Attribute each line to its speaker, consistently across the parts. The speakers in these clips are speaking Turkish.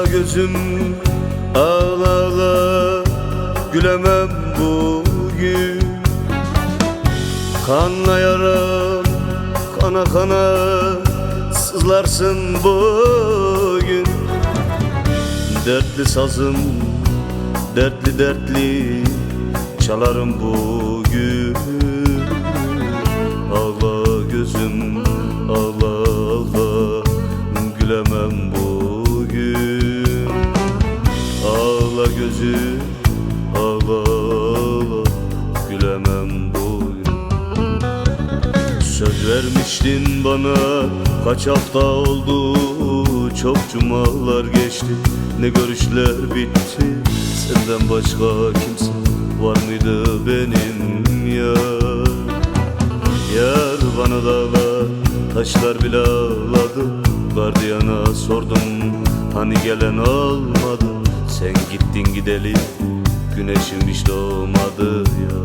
Speaker 1: gözüm, ağla ağla gülemem bugün. Kanla yaram, kana kana sızlarsın bugün. Dertli sazım, dertli dertli çalarım bugün. Ağla gözüm, ağla ağla gülemem bugün. Ağla gözüm, ağla ağla gülemem bugün. Söz vermiştin bana, kaç hafta oldu, çok cumalar geçti, ne görüşler bitti. Senden başka kimse var mıydı benim yar? Yar bana dağlar, taşlar bile ağladı. Gardiyana sordum, hani gelen olmadı. Sen gittin gideli, güneşim hiç doğmadı ya.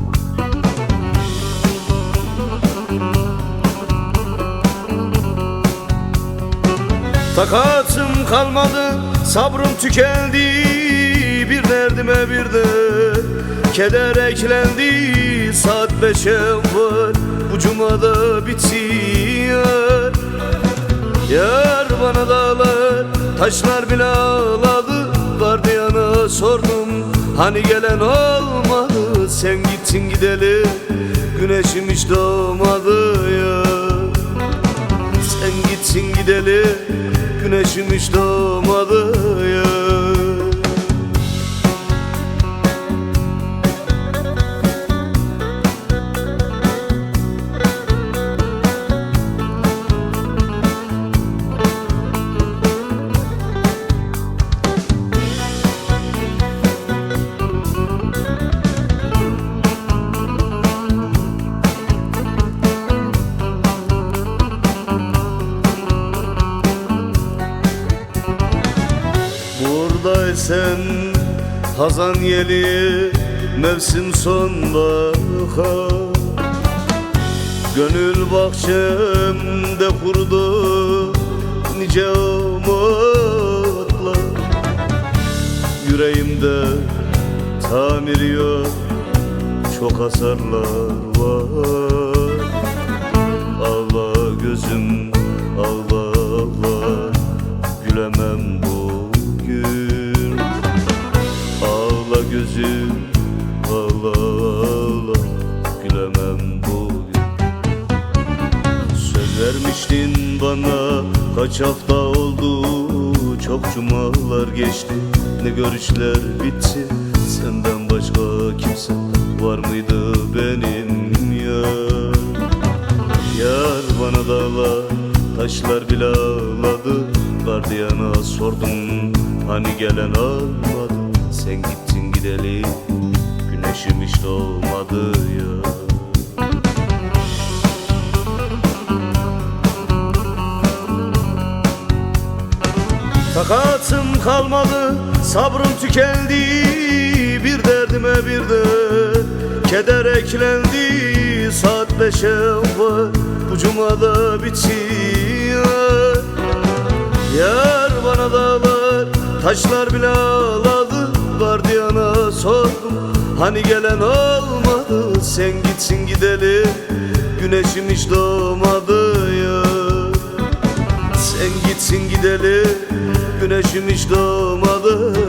Speaker 1: Takatım kalmadı, sabrım tükendi. Bir derdime bir de keder eklendi. Saat 5'e var, bu cumada bitiyor. Yar bana dağlar, taşlar bile ağladı. Gardiyana sordum, hani gelen olmadı. Sen gittin gideli, güneşim hiç doğmadı ya. Sen gittin gideli, güneşim hiç doğmadı ya. Buradaysan hazan yeli, mevsim sonbahar. Gönül bahçemde kurdu nice umutlar. Yüreğimde tamir yok, çok hasarlar var. Ağla gözüm, ağla ağla gülemem bugün. Ağla gözüm, ağla ağla gülemem bugün. Söz vermiştin bana, kaç hafta oldu, çok cumalar geçti, ne görüşler bitti. Senden başka kimse var mıydı benim yar? Yar bana dağlar, taşlar bile ağladı. Gardiyana sordum, hani gelen olmadı. Sen gittin gideli, güneşim hiç doğmadı ya. Takatım kalmadı, sabrım tükendi. Bir derdime bir de keder eklendi. Saat 5'e var, bu cumada bitiyor. Yar bana dağlar, taşlar bile ağladı. Gardiyana sordum, hani gelen olmadı. Sen gitsin gideli, güneşim hiç doğmadı ya. Sen gitsin gideli, güneşim hiç doğmadı